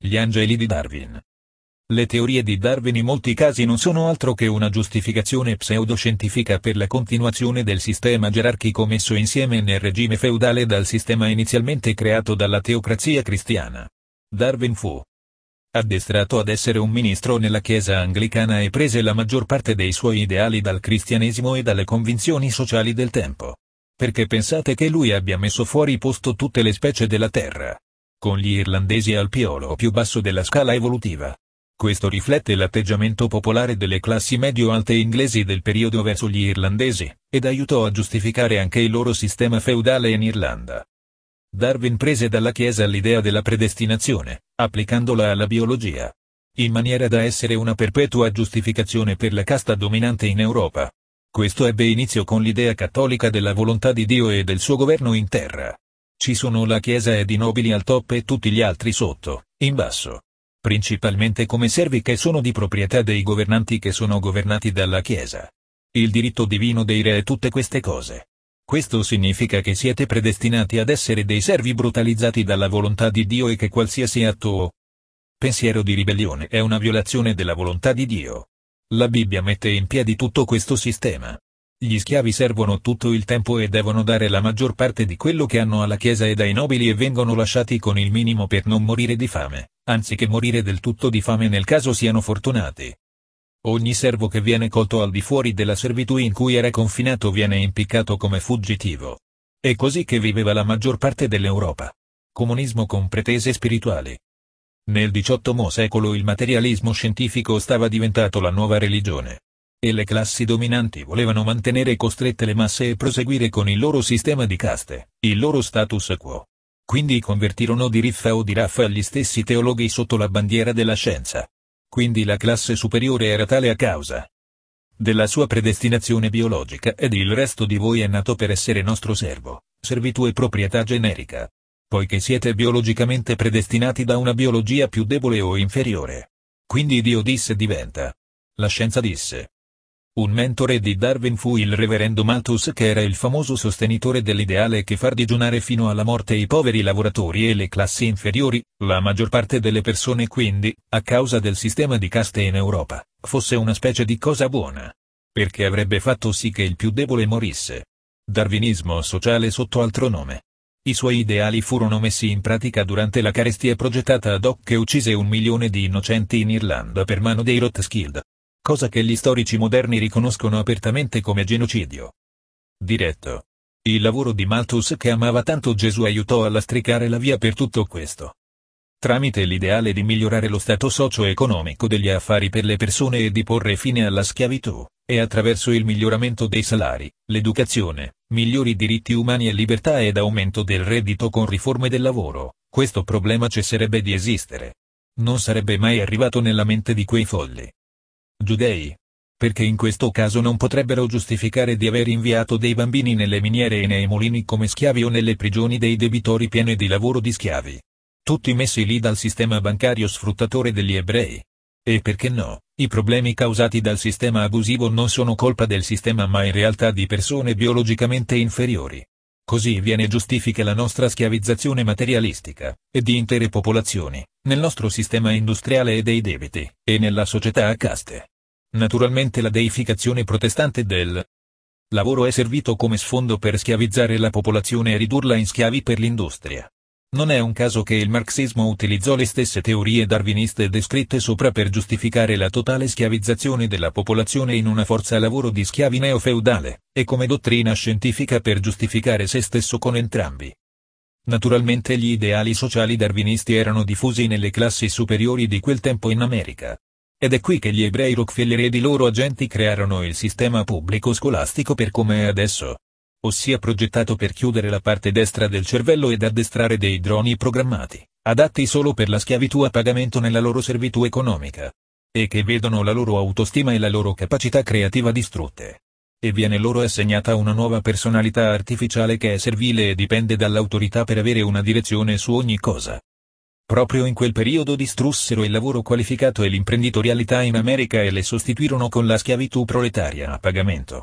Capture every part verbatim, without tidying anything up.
Gli angeli di Darwin. Le teorie di Darwin in molti casi non sono altro che una giustificazione pseudoscientifica per la continuazione del sistema gerarchico messo insieme nel regime feudale dal sistema inizialmente creato dalla teocrazia cristiana. Darwin fu addestrato ad essere un ministro nella Chiesa anglicana e prese la maggior parte dei suoi ideali dal cristianesimo e dalle convinzioni sociali del tempo. Perché pensate che lui abbia messo fuori posto tutte le specie della Terra? Con gli irlandesi al piolo più basso della scala evolutiva. Questo riflette l'atteggiamento popolare delle classi medio-alte inglesi del periodo verso gli irlandesi, ed aiutò a giustificare anche il loro sistema feudale in Irlanda. Darwin prese dalla Chiesa l'idea della predestinazione, applicandola alla biologia, in maniera da essere una perpetua giustificazione per la casta dominante in Europa. Questo ebbe inizio con l'idea cattolica della volontà di Dio e del suo governo in terra. Ci sono la Chiesa ed i nobili al top e tutti gli altri sotto, in basso. Principalmente come servi che sono di proprietà dei governanti che sono governati dalla Chiesa. Il diritto divino dei re e tutte queste cose. Questo significa che siete predestinati ad essere dei servi brutalizzati dalla volontà di Dio e che qualsiasi atto o pensiero di ribellione è una violazione della volontà di Dio. La Bibbia mette in piedi tutto questo sistema. Gli schiavi servono tutto il tempo e devono dare la maggior parte di quello che hanno alla Chiesa e ai nobili e vengono lasciati con il minimo per non morire di fame, anziché morire del tutto di fame nel caso siano fortunati. Ogni servo che viene colto al di fuori della servitù in cui era confinato viene impiccato come fuggitivo. È così che viveva la maggior parte dell'Europa. Comunismo con pretese spirituali. Nel diciottesimo secolo il materialismo scientifico stava diventato la nuova religione. E le classi dominanti volevano mantenere costrette le masse e proseguire con il loro sistema di caste, il loro status quo. Quindi convertirono di riffa o di raffa gli stessi teologhi sotto la bandiera della scienza. Quindi la classe superiore era tale a causa della sua predestinazione biologica ed il resto di voi è nato per essere nostro servo, servitù e proprietà generica. Poiché siete biologicamente predestinati da una biologia più debole o inferiore. Quindi Dio disse diventa. La scienza disse. Un mentore di Darwin fu il reverendo Malthus che era il famoso sostenitore dell'ideale che far digiunare fino alla morte i poveri lavoratori e le classi inferiori, la maggior parte delle persone quindi, a causa del sistema di caste in Europa, fosse una specie di cosa buona. Perché avrebbe fatto sì che il più debole morisse. Darwinismo sociale sotto altro nome. I suoi ideali furono messi in pratica durante la carestia progettata ad hoc che uccise un milione di innocenti in Irlanda per mano dei Rothschild. Cosa che gli storici moderni riconoscono apertamente come genocidio diretto. Il lavoro di Malthus che amava tanto Gesù aiutò a lastricare la via per tutto questo. Tramite l'ideale di migliorare lo stato socio-economico degli affari per le persone e di porre fine alla schiavitù, e attraverso il miglioramento dei salari, l'educazione, migliori diritti umani e libertà ed aumento del reddito con riforme del lavoro, questo problema cesserebbe di esistere. Non sarebbe mai arrivato nella mente di quei folli giudei. Perché in questo caso non potrebbero giustificare di aver inviato dei bambini nelle miniere e nei mulini come schiavi o nelle prigioni dei debitori piene di lavoro di schiavi. Tutti messi lì dal sistema bancario sfruttatore degli ebrei. E perché no, i problemi causati dal sistema abusivo non sono colpa del sistema ma in realtà di persone biologicamente inferiori. Così viene giustifica la nostra schiavizzazione materialistica, e di intere popolazioni, nel nostro sistema industriale e dei debiti, e nella società a caste. Naturalmente la deificazione protestante del lavoro è servito come sfondo per schiavizzare la popolazione e ridurla in schiavi per l'industria. Non è un caso che il marxismo utilizzò le stesse teorie darwiniste descritte sopra per giustificare la totale schiavizzazione della popolazione in una forza lavoro di schiavi neofeudale, e come dottrina scientifica per giustificare se stesso con entrambi. Naturalmente gli ideali sociali darwinisti erano diffusi nelle classi superiori di quel tempo in America. Ed è qui che gli ebrei Rockefeller ed i loro agenti crearono il sistema pubblico scolastico per come è adesso. Ossia progettato per chiudere la parte destra del cervello ed addestrare dei droni programmati, adatti solo per la schiavitù a pagamento nella loro servitù economica. E che vedono la loro autostima e la loro capacità creativa distrutte. E viene loro assegnata una nuova personalità artificiale che è servile e dipende dall'autorità per avere una direzione su ogni cosa. Proprio in quel periodo distrussero il lavoro qualificato e l'imprenditorialità in America e le sostituirono con la schiavitù proletaria a pagamento.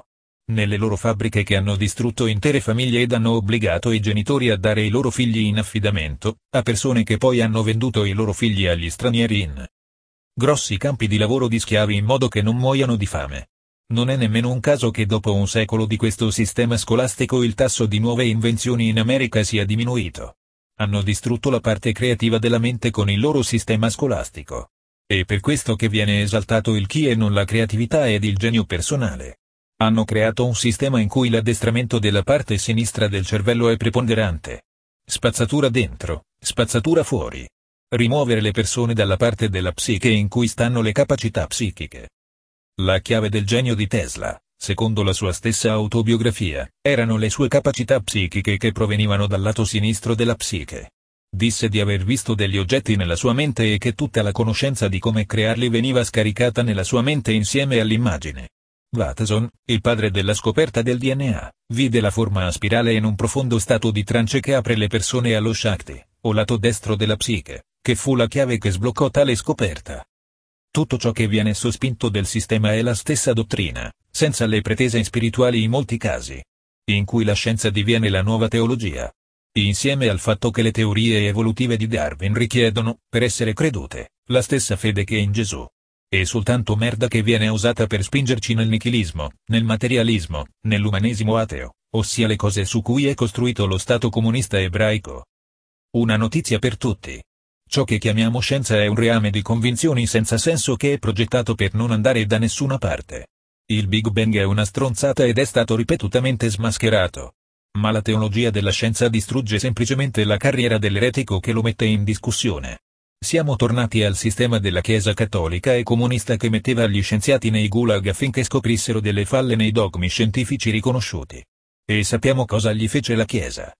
nelle loro fabbriche che hanno distrutto intere famiglie ed hanno obbligato i genitori a dare i loro figli in affidamento, a persone che poi hanno venduto i loro figli agli stranieri in grossi campi di lavoro di schiavi in modo che non muoiano di fame. Non è nemmeno un caso che dopo un secolo di questo sistema scolastico il tasso di nuove invenzioni in America sia diminuito. Hanno distrutto la parte creativa della mente con il loro sistema scolastico. È per questo che viene esaltato il chi e non la creatività ed il genio personale. Hanno creato un sistema in cui l'addestramento della parte sinistra del cervello è preponderante. Spazzatura dentro, spazzatura fuori. Rimuovere le persone dalla parte della psiche in cui stanno le capacità psichiche. La chiave del genio di Tesla, secondo la sua stessa autobiografia, erano le sue capacità psichiche che provenivano dal lato sinistro della psiche. Disse di aver visto degli oggetti nella sua mente e che tutta la conoscenza di come crearli veniva scaricata nella sua mente insieme all'immagine. Watson, il padre della scoperta del D N A, vide la forma a spirale in un profondo stato di trance che apre le persone allo Shakti, o lato destro della psiche, che fu la chiave che sbloccò tale scoperta. Tutto ciò che viene sospinto del sistema è la stessa dottrina, senza le pretese spirituali in molti casi, in cui la scienza diviene la nuova teologia. Insieme al fatto che le teorie evolutive di Darwin richiedono, per essere credute, la stessa fede che in Gesù. È soltanto merda che viene usata per spingerci nel nichilismo, nel materialismo, nell'umanesimo ateo, ossia le cose su cui è costruito lo Stato comunista ebraico. Una notizia per tutti. Ciò che chiamiamo scienza è un reame di convinzioni senza senso che è progettato per non andare da nessuna parte. Il Big Bang è una stronzata ed è stato ripetutamente smascherato. Ma la teologia della scienza distrugge semplicemente la carriera dell'eretico che lo mette in discussione. Siamo tornati al sistema della Chiesa cattolica e comunista che metteva gli scienziati nei gulag affinché scoprissero delle falle nei dogmi scientifici riconosciuti. E sappiamo cosa gli fece la Chiesa.